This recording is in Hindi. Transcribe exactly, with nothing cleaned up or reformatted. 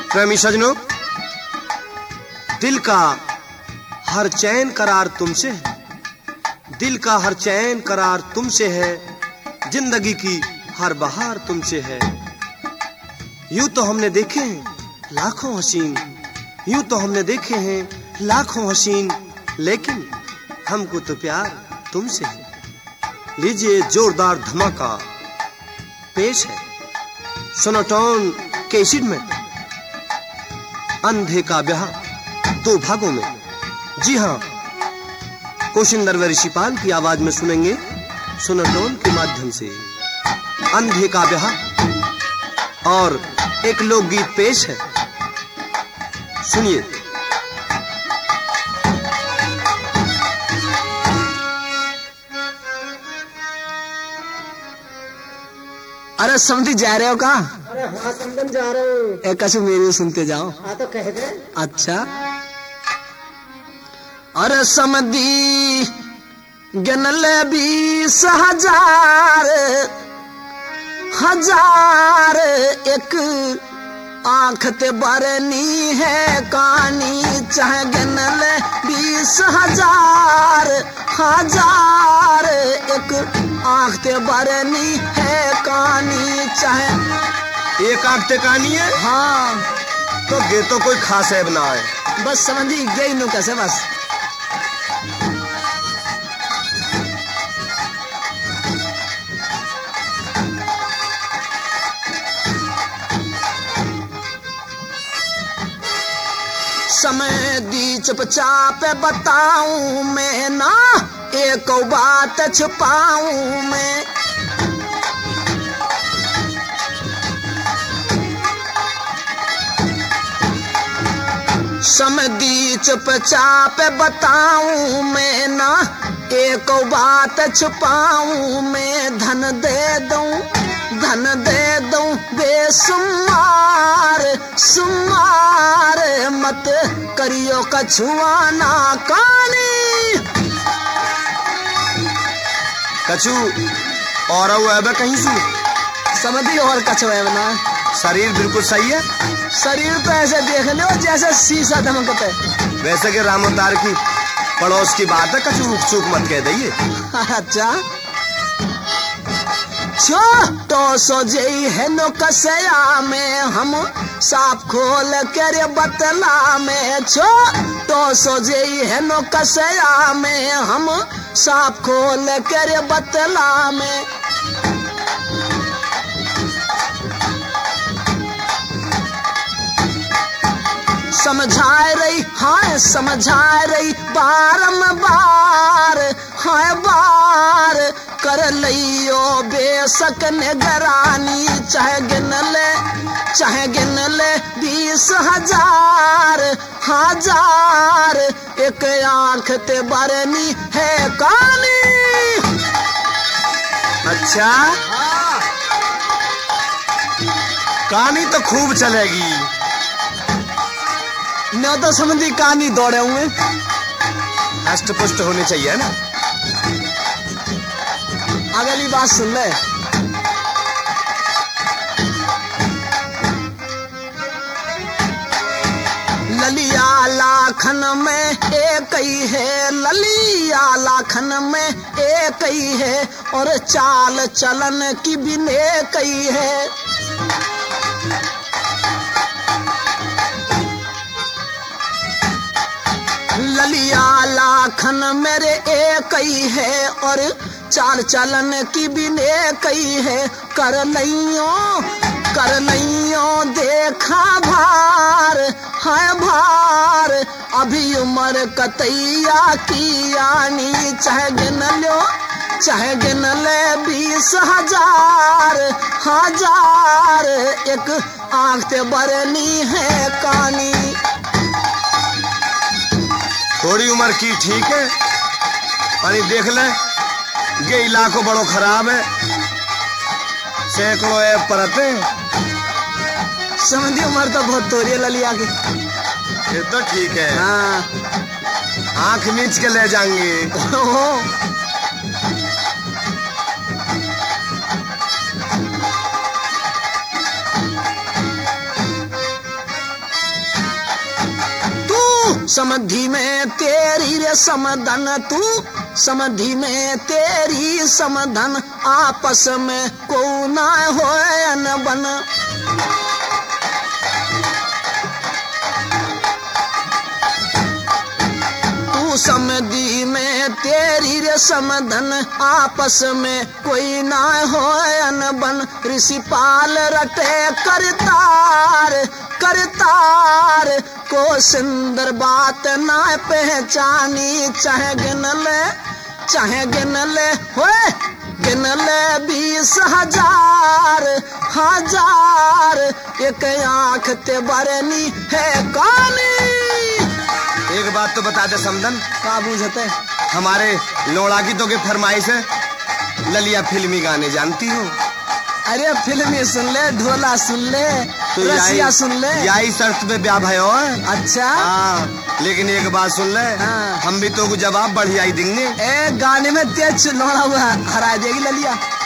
प्रेमी सजनों, दिल का हर चैन करार तुमसे है, दिल का हर चैन करार तुमसे है, जिंदगी की हर बहार तुमसे है। यूं तो हमने देखे हैं लाखों हसीन, यूं तो हमने देखे हैं लाखों हसीन, लेकिन हमको तो प्यार तुमसे है। लीजिए जोरदार धमाका पेश है सोनोटोन कैसेट में अंधे का ब्याह दो भागों में। जी हाँ, कोशिंदर व ऋषिपाल की आवाज में सुनेंगे सोनोटोन के माध्यम से अंधे का ब्याह, और एक लोकगीत पेश है, सुनिए। अरे समझी जा रहे हो कहाँ? अरे हाँ समझन जा रहे हूँ। एक कछु मेरी सुनते जाओ। हाँ तो कह दे। अच्छा। अरे समझी गिनले बीस हजार हजार एक आंख ते बरनी है कानी, चाहे गिनले बीस हजार हजार एक आंख ते बरनी है कानी, चाहे एक आंख ते कहानी है। हाँ तो गे तो कोई खास है बना है, बस समझी गई नो कैसे बस। समय दी चुपचाप बताऊं मैं ना, एक बात छुपाऊं मैं। समय दी चुपचाप बताऊं मैं ना, एक बात छुपाऊं मैं। धन दे दूं धन दे दूं बेसुमार सुमार, मत करियो कछुआना कानी। कछु और अब कहीं से समझी और कछु है ना। शरीर बिल्कुल सही है, शरीर पे ऐसे देख लो जैसे शीशा धमकता है। वैसे कि रामोतार की पड़ोस की बात है, कछु रुक चूक मत कह दइए। अच्छा छोटो सो जई है नो कसया में, हम साफ खोल कर बतला में। छोटो सो जई है नो कसया में, हम साफ खोल कर बतला में। समझाए रही हाँ समझाए रही बारंबार, हाँ बार कर लियो बेशक निगरानी, चाहे गिन ले चाहे गिन ले बीस हजार हजार एक आंख ते बरनी है कानी। अच्छा कहानी तो खूब चलेगी। न तो समझी कहानी दौड़े हुए हष्ट पुष्ट होने चाहिए ना। अगली बात सुन ले। ललिया लाखन में एक ही है, ललिया लाखन में एक ही है, और चाल चलन की भी नेक ही है। ललिया लाखन मेरे एक ही है, और चाल चलन की भी नेक ही है। कर लइयो कर लइयो देखा भार है भार, अभी उम्र कतैया की आनी, चाहे गिन लो चाहे गिन ले बीस हजार हजार एक आंख ते बरनी है कानी। थोड़ी उम्र की ठीक है, पानी देख ले ये इलाको बड़ो खराब है, सैकड़ों है परते। समझी उम्र तो बहुत तोरी है ललिया की। ये तो ठीक है। हाँ आंख मीच के ले जाएंगे। समधि में तेरी रे समधन तू समधि में तेरी समधन आपस में को ना होए अनबन। तू समधि में तेरी रे समधन आपस में कोई ना होए अनबन। ऋषिपाल रटे करतार करतार को सुंदर बात ना पहचानी। चाहे गिन ले चाहे गिन ले होए गिन ले बीस हजार हजार एक आंख ते बरनी है कानी। एक बात तो बता दे समदन, का बुझते हमारे लोड़ा की तो के फरमाइश है ललिया फिल्मी गाने जानती हो? अरे फिल्मी सुन ले, ढोला सुन ले, तो रसिया सुन ले। यही शर्त पे ब्याह भयो है। अच्छा हाँ, लेकिन एक बात सुन ले, हाँ। हम भी तो जवाब बढ़िया ही देंगे। ए गाने में तेज लोड़ा हुआ हरा देगी ललिया।